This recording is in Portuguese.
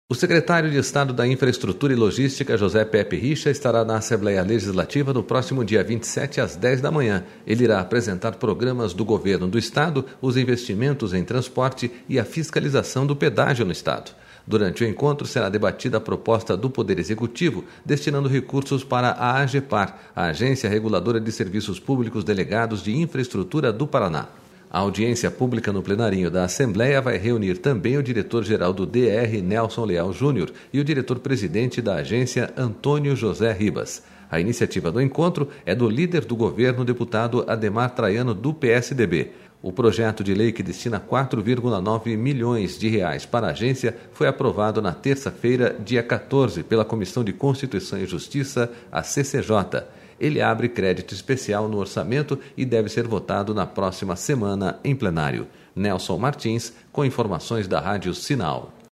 O secretário de Estado da Infraestrutura e Logística, José Pepe Richa, estará na Assembleia Legislativa no próximo dia 27, às 10 da manhã. Ele irá apresentar programas do governo do Estado, os investimentos em transporte e a fiscalização do pedágio no Estado. Durante o encontro, será debatida a proposta do Poder Executivo, destinando recursos para a AGEPAR, a Agência Reguladora de Serviços Públicos Delegados de Infraestrutura do Paraná. A audiência pública no plenário da Assembleia vai reunir também o diretor-geral do DR, Nelson Leal Júnior, e o diretor-presidente da agência, Antônio José Ribas. A iniciativa do encontro é do líder do governo, deputado Ademar Traiano, do PSDB. O projeto de lei que destina 4,9 milhões de reais para a agência foi aprovado na terça-feira, dia 14, pela Comissão de Constituição e Justiça, a CCJ. Ele abre crédito especial no orçamento e deve ser votado na próxima semana em plenário. Nelson Martins, com informações da Rádio Sinal.